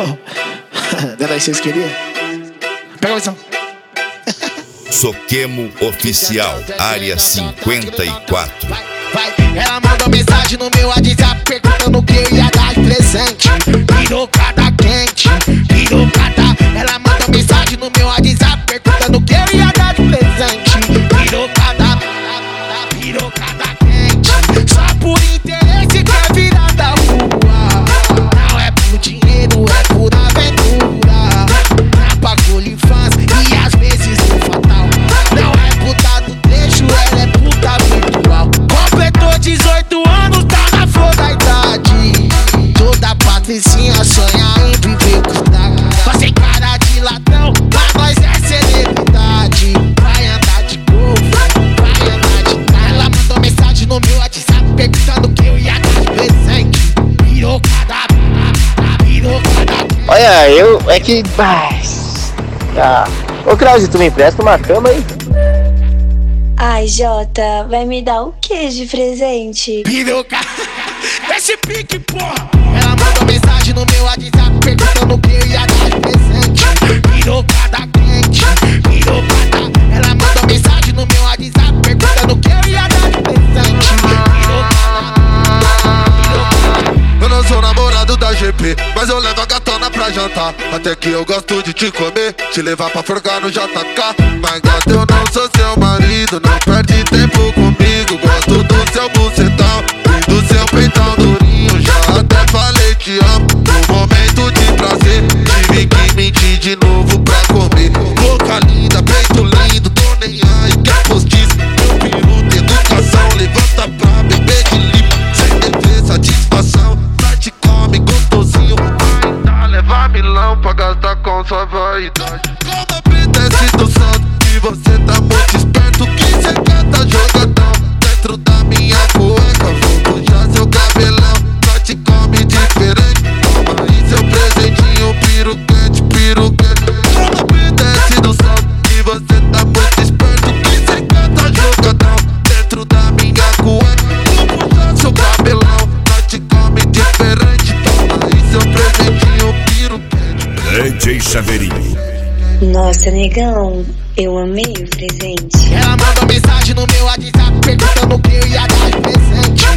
Daí vocês queriam? Pega a visão. Soquemo Oficial, área 54. Ela mandou mensagem no meu WhatsApp perguntando o que eu ia dar de presente. Pirocada quente, pirocada. Ela mandou mensagem no meu WhatsApp perguntando o que eu ia dar de presente. Pirocada, pirocada quente. Só por interesse quer virar da rua. Não é por dinheiro, é por aventura. Na bagulho faz e às vezes no fatal. Não é puta do trecho, ela é puta virtual. Completou 18 anos, tá na flor da idade. Toda patricinha sonha em viver com os sem cara de ladrão, mas nós é celebridade. Vai andar de golfe, vai andar de carro. Ela mandou mensagem no meu WhatsApp perguntando que eu ia dar de presente. Pirocada, pirocada. Olha, é que... Ô Cláudio, tu me empresta uma cama aí? Ai, Jota, vai me dar o que de presente? Piroca, esse pique, porra. Ela mandou mensagem no meu WhatsApp perguntando o que eu ia dar de presente. Pirocada quente, pirocada. Ela mandou mensagem no meu WhatsApp perguntando o que eu ia dar de presente. Pirocada, pirocada. Eu não sou namorado da GP, mas eu levo a gatona pra jantar. Até que eu gosto de te comer, te levar pra forcar no JK. Mas gata, eu não sou seu marido, não perde tempo comigo. Gosto do seu bucetão e do seu peitão durinho. Já até falei te amo, no momento de prazer tive que mentir de novo pra comer. Boca linda, peito lindo, tô nem aí, quer postiço. Meu peru tem educação, levanta pra beber de limpo. Sem dever satisfação, te come gostosinho. Ainda leva milão pra gastar com sua vaidade. Como apetece do salto que você tá muito esperto. Que cê quer tá jogadão dentro da minha cueca. Vou puxar seu cabelão, só te come diferente. Toma aí seu presentinho, piruquete, piruquete. Como apetece do salto que você tá muito esperto. Que cê quer tá jogadão dentro da minha cueca. Vou puxar seu cabelão, só te come diferente. Toma aí seu presentinho, piruquete. DJ Chaveirinho. Nossa, negão, eu amei o presente. Ela mandou mensagem no meu WhatsApp perguntando o que eu ia dar de presente.